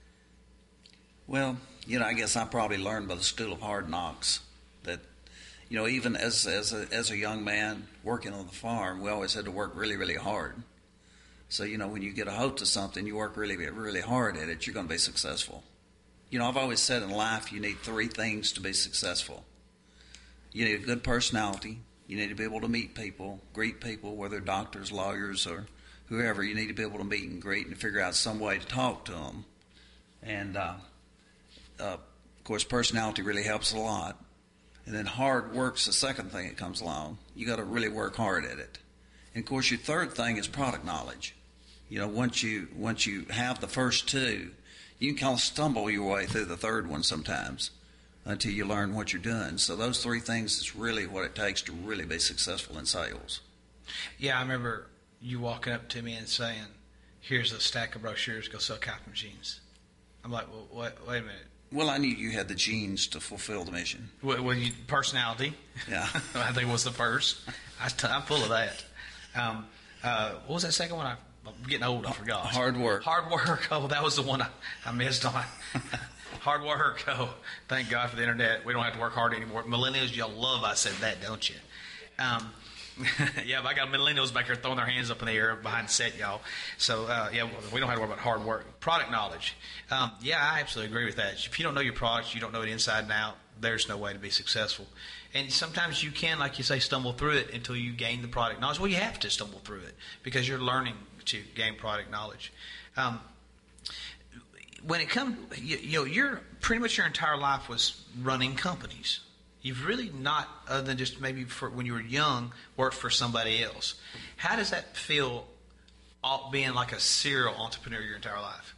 Well, you know, I guess I probably learned by the school of hard knocks that, you know, even as as a, as a young man working on the farm, we always had to work really, really hard. So, you know, when you get a hold to something, you work really, really hard at it, you're going to be successful. You know, I've always said in life you need three things to be successful. You need a good personality. You need to be able to meet people, greet people, whether doctors, lawyers, or whoever. You need to be able to meet and greet and figure out some way to talk to them. And, uh, uh, of course, personality really helps a lot. And then hard work's the second thing that comes along. You got to really work hard at it. And, of course, your third thing is product knowledge. You know, once you once you have the first two, you can kind of stumble your way through the third one sometimes until you learn what you're doing. So those three things is really what it takes to really be successful in sales. Yeah, I remember you walking up to me and saying, here's a stack of brochures, go sell copy machines. I'm like, well, wait, wait a minute. Well, I knew you had the genes to fulfill the mission. Well, well you, personality. Yeah. I think was the first. I, I'm full of that. Um, uh, what was that second one? I, I'm getting old, I forgot. Hard work. Hard work. Oh, that was the one I, I missed on. Hard work. Oh, thank God for the internet. We don't have to work hard anymore. Millennials, y'all love I said that, don't you? Um, yeah, but I got millennials back here throwing their hands up in the air behind the set, y'all. So, uh, yeah, we don't have to worry about hard work. Product knowledge. Um, yeah, I absolutely agree with that. If you don't know your products, you don't know it inside and out, there's no way to be successful. And sometimes you can, like you say, stumble through it until you gain the product knowledge. Well, you have to stumble through it because you're learning to gain product knowledge. Um, when it comes, you, you know, you're pretty much your entire life was running companies. You've really not, other than just maybe for when you were young, worked for somebody else. How does that feel, all, being like a serial entrepreneur your entire life?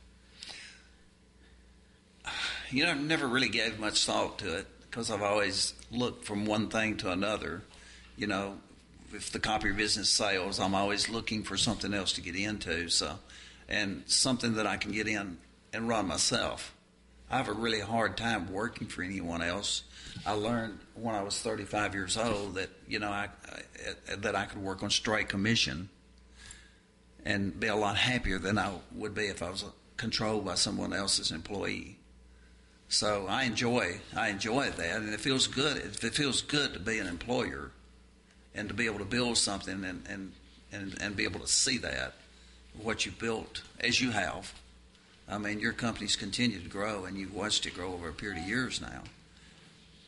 You know, I never really gave much thought to it because I've always looked from one thing to another. You know, if the copy business sales, I'm always looking for something else to get into. So, and something that I can get in and run myself. I have a really hard time working for anyone else. I learned when I was thirty-five years old that, you know, I, I that I could work on straight commission and be a lot happier than I would be if I was controlled by someone else's employee. So I enjoy I enjoy that, and it feels good. It, it feels good to be an employer and to be able to build something and, and, and, and be able to see that, what you built, as you have. I mean, your company's continued to grow, and you've watched it grow over a period of years now.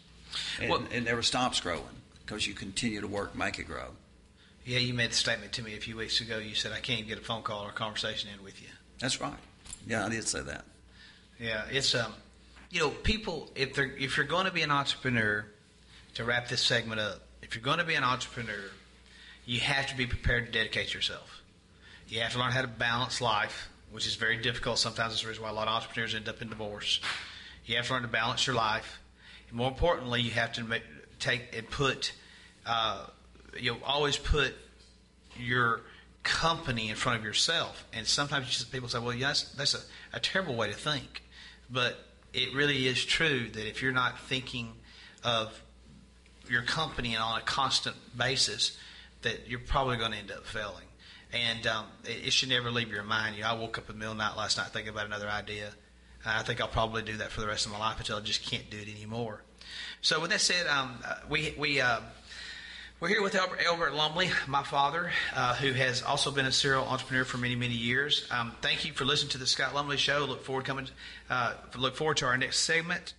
And Well- it never stops growing because you continue to work, make it grow. Yeah, you made the statement to me a few weeks ago. You said, I can't even get a phone call or a conversation in with you. That's right. Yeah, I did say that. Yeah, it's, um, you know, people, if they're if you're going to be an entrepreneur, to wrap this segment up, if you're going to be an entrepreneur, you have to be prepared to dedicate yourself. You have to learn how to balance life, which is very difficult. Sometimes it's the reason why a lot of entrepreneurs end up in divorce. You have to learn to balance your life. And more importantly, you have to make, take and put, uh, you know, always put your company in front of yourself. And sometimes just, people say, well, yeah, that's, that's a, a terrible way to think. But it really is true that if you're not thinking of your company on a constant basis, that you're probably going to end up failing. And um, it, it should never leave your mind. You know, I woke up in the middle of the night last night thinking about another idea. Uh, I think I'll probably do that for the rest of my life until I just can't do it anymore. So with that said, um, we we uh, we're here with Albert, Albert Lumley, my father, uh, who has also been a serial entrepreneur for many many years. Um, thank you for listening to the Scott Lumley Show. Look forward coming. Uh, look forward to our next segment.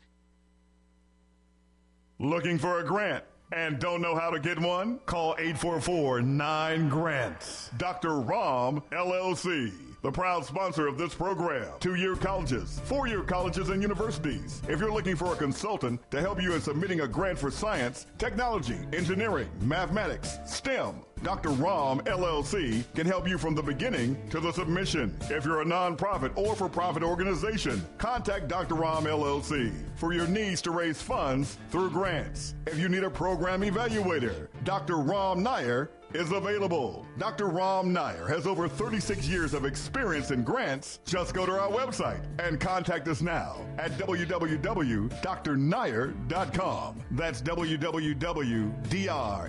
Looking for a grant and don't know how to get one? Call eight four four nine grants. Doctor Rom, L L C, the proud sponsor of this program. Two-year colleges, four-year colleges, and universities. If you're looking for a consultant to help you in submitting a grant for science, technology, engineering, mathematics, STEM, Doctor Rom, L L C, can help you from the beginning to the submission. If you're a nonprofit or for-profit organization, contact Doctor Rom, L L C, for your needs to raise funds through grants. If you need a program evaluator, Doctor Rom Nair is available. Doctor Rom Nair has over thirty-six years of experience in grants. Just go to our website and contact us now at w w w dot d r nair dot com. That's w w w dot d r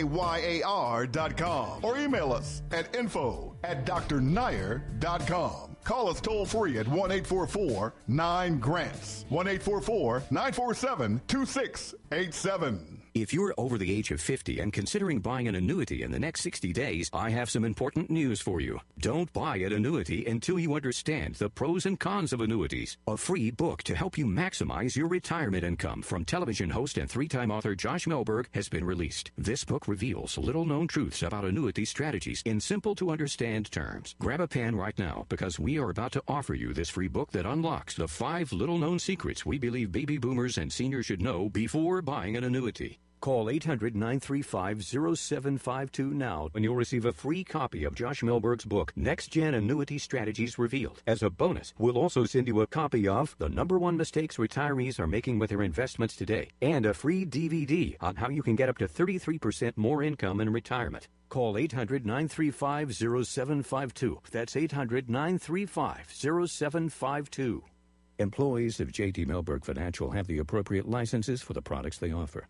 nair dot com. Or email us at info at d r nair dot com. Call us toll free at one eight four four nine grants. one eight four four nine four seven two six eight seven. If you're over the age of fifty and considering buying an annuity in the next sixty days, I have some important news for you. Don't buy an annuity until you understand the pros and cons of annuities. A free book to help you maximize your retirement income from television host and three-time author Josh Melberg has been released. This book reveals little-known truths about annuity strategies in simple-to-understand terms. Grab a pen right now because we are about to offer you this free book that unlocks the five little-known secrets we believe baby boomers and seniors should know before buying an annuity. Call eight hundred nine three five zero seven five two now and you'll receive a free copy of Josh Melberg's book, Next Gen Annuity Strategies Revealed. As a bonus, we'll also send you a copy of The Number One Mistakes Retirees Are Making with Their Investments Today and a free D V D on how you can get up to thirty-three percent more income in retirement. Call eight hundred nine three five zero seven five two. That's eight hundred nine three five zero seven five two. Employees of J T Melberg Financial have the appropriate licenses for the products they offer.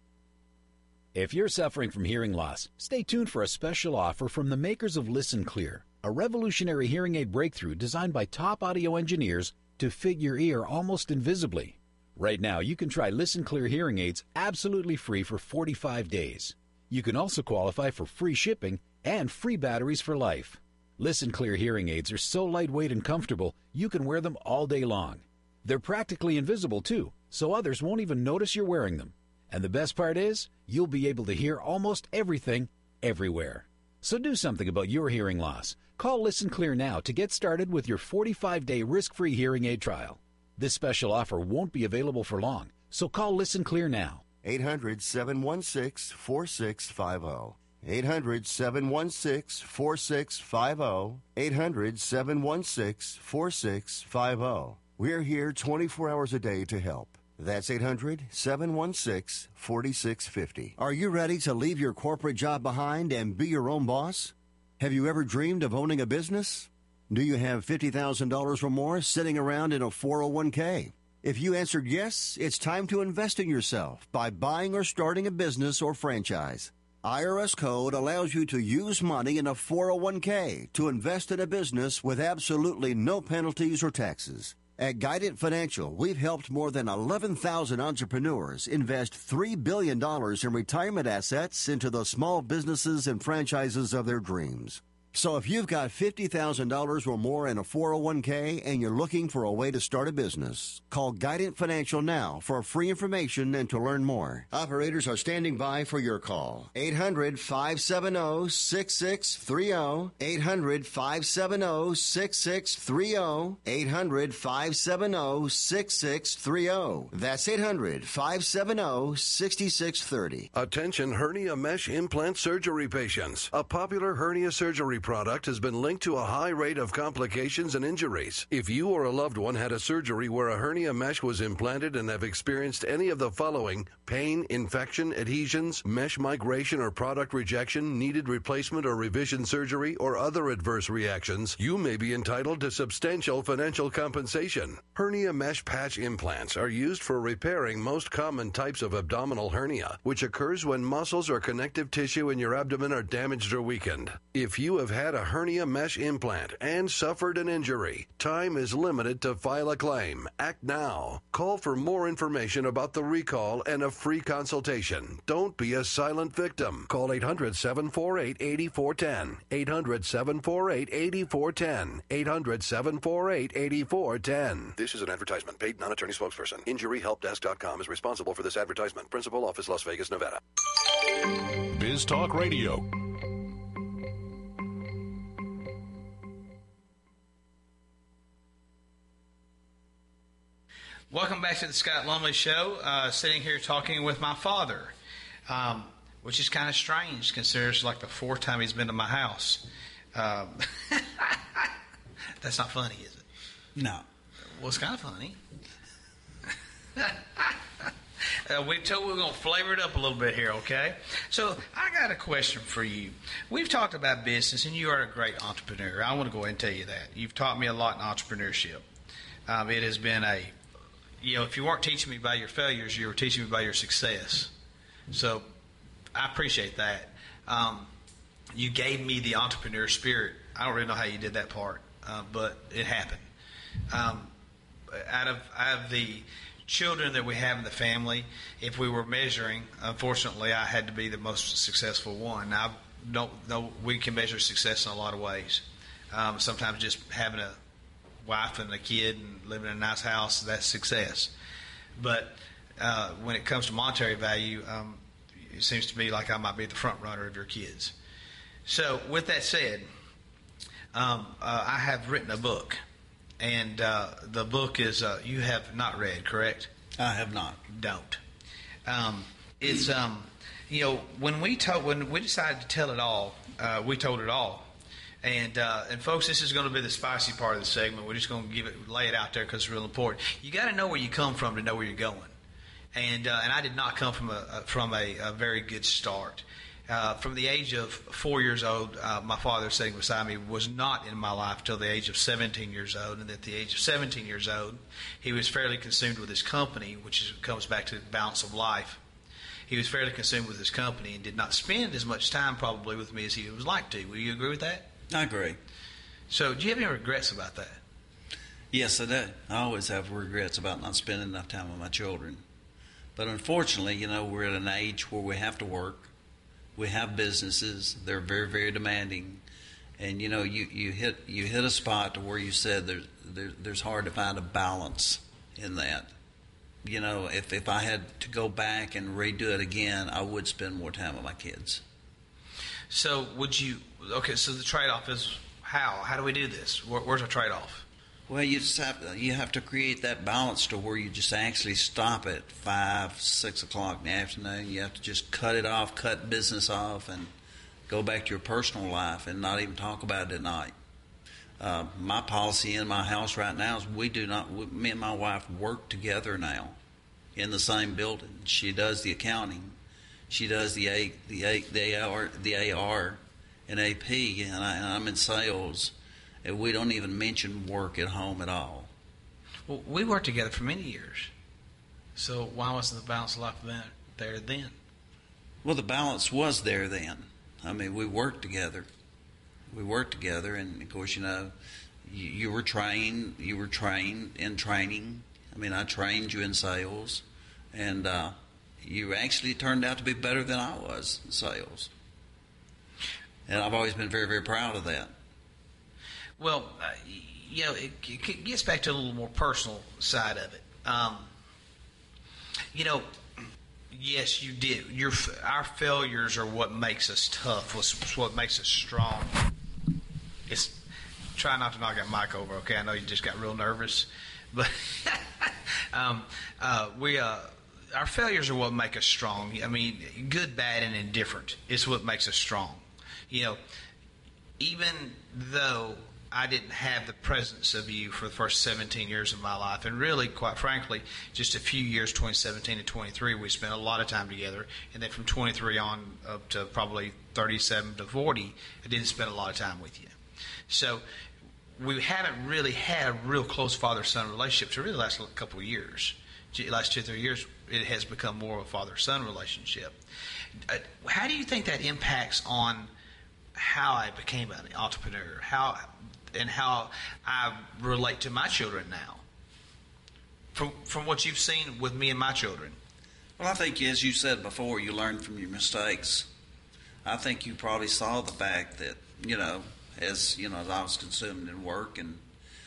If you're suffering from hearing loss, stay tuned for a special offer from the makers of Listen Clear, a revolutionary hearing aid breakthrough designed by top audio engineers to fit your ear almost invisibly. Right now, you can try Listen Clear hearing aids absolutely free for forty-five days. You can also qualify for free shipping and free batteries for life. Listen Clear hearing aids are so lightweight and comfortable, you can wear them all day long. They're practically invisible, too, so others won't even notice you're wearing them. And the best part is, you'll be able to hear almost everything, everywhere. So do something about your hearing loss. Call Listen Clear now to get started with your forty-five day risk-free hearing aid trial. This special offer won't be available for long, so call Listen Clear now. eight hundred seven one six four six five zero. eight hundred seven one six four six five zero. eight hundred seven one six four six five zero. We're here twenty-four hours a day to help. That's eight hundred seven one six four six five zero. Are you ready to leave your corporate job behind and be your own boss? Have you ever dreamed of owning a business? Do you have fifty thousand dollars or more sitting around in a four oh one k? If you answered yes, it's time to invest in yourself by buying or starting a business or franchise. I R S Code allows you to use money in a four oh one k to invest in a business with absolutely no penalties or taxes. At Guidant Financial, we've helped more than eleven thousand entrepreneurs invest three billion dollars in retirement assets into the small businesses and franchises of their dreams. So if you've got fifty thousand dollars or more in a four oh one k and you're looking for a way to start a business, call Guidant Financial now for free information and to learn more. Operators are standing by for your call. eight hundred, five seven zero, six six three zero. eight hundred, five seven zero, six six three zero. eight hundred, five seven zero, six six three zero. That's eight hundred, five seven zero, six six three zero. Attention hernia mesh implant surgery patients. A popular hernia surgery product has been linked to a high rate of complications and injuries. If you or a loved one had a surgery where a hernia mesh was implanted and have experienced any of the following: pain, infection, adhesions, mesh migration or product rejection, needed replacement or revision surgery, or other adverse reactions, you may be entitled to substantial financial compensation. Hernia mesh patch implants are used for repairing most common types of abdominal hernia, which occurs when muscles or connective tissue in your abdomen are damaged or weakened. If you have had a hernia mesh implant and suffered an injury, time is limited to file a claim. Act now. Call for more information about the recall and a free consultation. Don't be a silent victim. Call eight hundred, seven four eight, eight four one zero. eight hundred, seven four eight, eight four one zero. eight hundred, seven four eight, eight four one zero. This is an advertisement. Paid non-attorney spokesperson. Injury Help Desk dot com is responsible for this advertisement. Principal Office, Las Vegas, Nevada. Biz Talk Radio. Welcome back to the Scott Lumley Show. Uh, sitting here talking with my father, um, which is kind of strange considering it's like the fourth time he's been to my house. Um, that's not funny, is it? No. Well, it's kind of funny. uh, we told we we're going to flavor it up a little bit here, okay? So I got a question for you. We've talked about business, and you are a great entrepreneur. I want to go ahead and tell you that. You've taught me a lot in entrepreneurship. Um, it has been a You know, if you weren't teaching me by your failures, you were teaching me by your success. So I appreciate that. Um, you gave me the entrepreneur spirit. I don't really know how you did that part, uh, but it happened. Um, out of out of the children that we have in the family, if we were measuring, unfortunately, I had to be the most successful one. I don't know. We can measure success in a lot of ways. Um, sometimes just having a wife and a kid and living in a nice house, that's success. But uh, when it comes to monetary value, um, it seems to me like I might be the front runner of your kids. So with that said, um, uh, I have written a book, and uh, the book is uh, you have not read, correct? I have not. Don't. Um, it's um, you know when we told when we decided to tell it all, uh, we told it all. And uh, and folks, this is going to be the spicy part of the segment. We're just going to give it, lay it out there because it's real important. You got to know where you come from to know where you're going. And uh, and I did not come from a, a from a, a very good start. Uh, from the age of four years old, uh, my father sitting beside me was not in my life until the age of seventeen years old. And at the age of seventeen years old, he was fairly consumed with his company, which is, comes back to the balance of life. He was fairly consumed with his company and did not spend as much time probably with me as he would like to. Will you agree with that? I agree. So do you have any regrets about that? Yes, I do. I always have regrets about not spending enough time with my children. But unfortunately, you know, we're at an age where we have to work. We have businesses. They're very, very demanding. And, you know, you, you hit you hit a spot to where you said there's, there, there's hard to find a balance in that. You know, if, if I had to go back and redo it again, I would spend more time with my kids. So would you, okay, so the trade-off is how? How do we do this? Where, where's our trade-off? Well, you just have to, you have to create that balance to where you just actually stop at five, six o'clock in the afternoon. You have to just cut it off, cut business off, and go back to your personal life and not even talk about it at night. Uh, my policy in my house right now is we do not, we, me and my wife work together now in the same building. She does the accounting. She does the A, the A, the A R, the A R and A P, and, I, and I'm in sales. And we don't even mention work at home at all. Well, we worked together for many years. So why wasn't the balance of life there then? Well, the balance was there then. I mean, we worked together. We worked together, and of course, you know, you, you were trained. You were trained in training. I mean, I trained you in sales, and uh, you actually turned out to be better than I was in sales. And I've always been very, very proud of that. Well, uh, you know, it, it gets back to a little more personal side of it. Um, you know, yes, you did. Your our failures are what makes us tough. What's what makes us strong. It's try not to knock that mic over. Okay, I know you just got real nervous, but um, uh, we uh, our failures are what make us strong. I mean, good, bad, and indifferent is what makes us strong. You know, even though I didn't have the presence of you for the first seventeen years of my life, and really, quite frankly, just a few years, twenty seventeen to twenty-three, we spent a lot of time together, and then from twenty-three on up to probably thirty-seven to forty, I didn't spend a lot of time with you. So we haven't really had a real close father-son relationship for really the last couple of years. The last two or three years, it has become more of a father-son relationship. How do you think that impacts on how I became an entrepreneur, how and how I relate to my children now, from from what you've seen with me and my children? Well, I think, as you said before, you learn from your mistakes. I think you probably saw the fact that, you know, as you know, as I was consumed in work and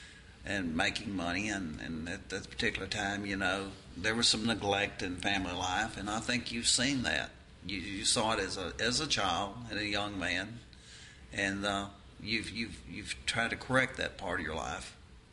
and making money, and, and at that particular time, you know, there was some neglect in family life, and I think you've seen that. You, you saw it as a as a child and a young man, and uh, you've you've you've tried to correct that part of your life,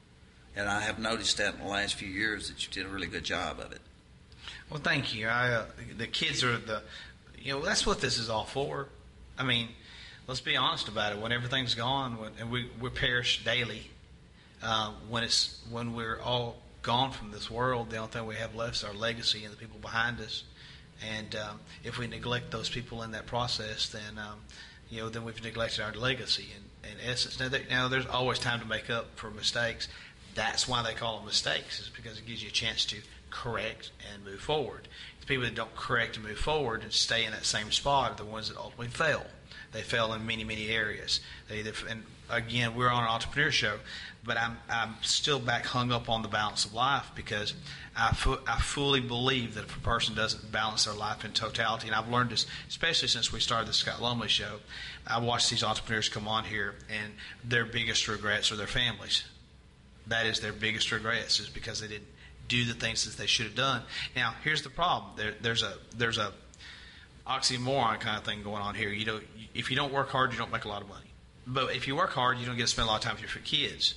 and I have noticed that in the last few years that you did a really good job of it. Well, thank you. I uh, the kids are the, you know, that's what this is all for. I mean, let's be honest about it. When everything's gone, when, and we we perish daily, uh, when it's when we're all gone from this world, the only thing we have left is our legacy and the people behind us. And um, if we neglect those people in that process, then um, you know, then we've neglected our legacy. In, in essence, now, there, now there's always time to make up for mistakes. That's why they call them mistakes, is because it gives you a chance to correct and move forward. The people that don't correct and move forward and stay in that same spot are the ones that ultimately fail. They fail in many, many areas. They either, and again, we're on an entrepreneur show, but I'm I'm still back hung up on the balance of life, because I, fu- I fully believe that if a person doesn't balance their life in totality, and I've learned this, especially since we started the Scott Lumley show, I watch these entrepreneurs come on here, and their biggest regrets are their families. That is their biggest regrets, is because they didn't do the things that they should have done. Now, here's the problem. There, there's a there's a oxymoron kind of thing going on here. You know, if you don't work hard, you don't make a lot of money. But if you work hard, you don't get to spend a lot of time with your kids,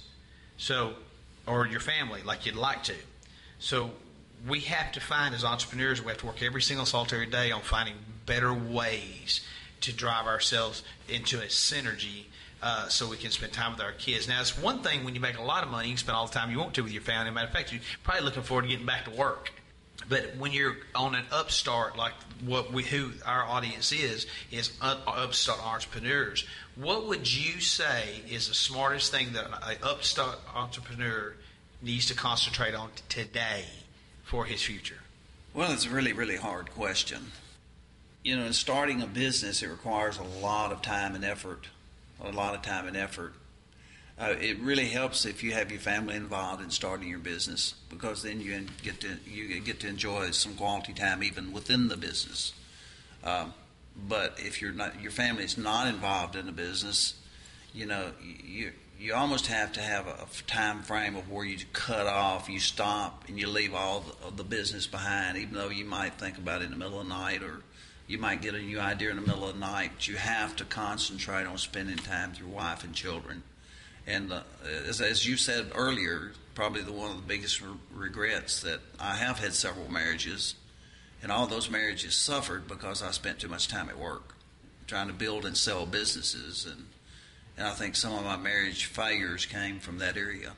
so or your family like you'd like to. So we have to find, as entrepreneurs, we have to work every single solitary day on finding better ways to drive ourselves into a synergy, uh, so we can spend time with our kids. Now, it's one thing when you make a lot of money, you can spend all the time you want to with your family. As a matter of fact, you're probably looking forward to getting back to work. But when you're on an upstart, like what we, who our audience is, is upstart entrepreneurs, what would you say is the smartest thing that an upstart entrepreneur needs to concentrate on today for his future? Well, it's a really, really hard question. You know, in starting a business, it requires a lot of time and effort, a lot of time and effort. Uh, it really helps if you have your family involved in starting your business, because then you get to you get to enjoy some quality time even within the business. Um, but if you're not, your family is not involved in the business, you know, you you almost have to have a time frame of where you cut off, you stop, and you leave all the, of the business behind. Even though you might think about it in the middle of the night, or you might get a new idea in the middle of the night, but you have to concentrate on spending time with your wife and children. And uh, as, as you said earlier, probably the one of the biggest re- regrets that I have had several marriages, and all those marriages suffered because I spent too much time at work trying to build and sell businesses, and and I think some of my marriage failures came from that area.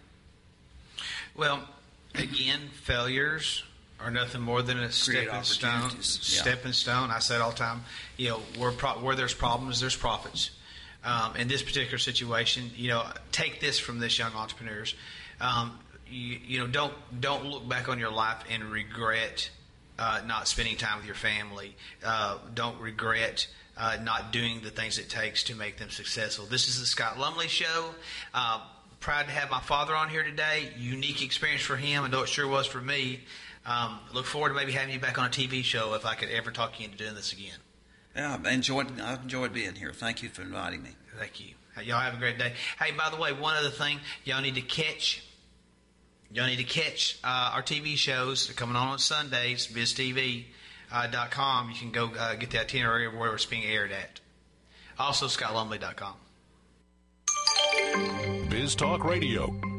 Well, again, failures are nothing more than a Create stepping stone. Yeah. Stepping stone. I say it all the time. You know, where pro- where there's problems, there's profits. Um, in this particular situation, you know, take this from this young entrepreneurs. Um, you, you know, don't don't look back on your life and regret uh, not spending time with your family. Uh, don't regret uh, not doing the things it takes to make them successful. This is the Scott Lumley Show. Uh, proud to have my father on here today. Unique experience for him. I know it sure was for me. Um, look forward to maybe having you back on a T V show if I could ever talk you into doing this again. Yeah, I enjoyed, I've enjoyed being here. Thank you for inviting me. Thank you. Y'all have a great day. Hey, by the way, one other thing, y'all need to catch, y'all need to catch uh, our T V shows. They're coming on on Sundays, biz T V dot com. You can go uh, get the itinerary of where it's being aired at. Also, Scott Lumley dot com. Biz Talk Radio.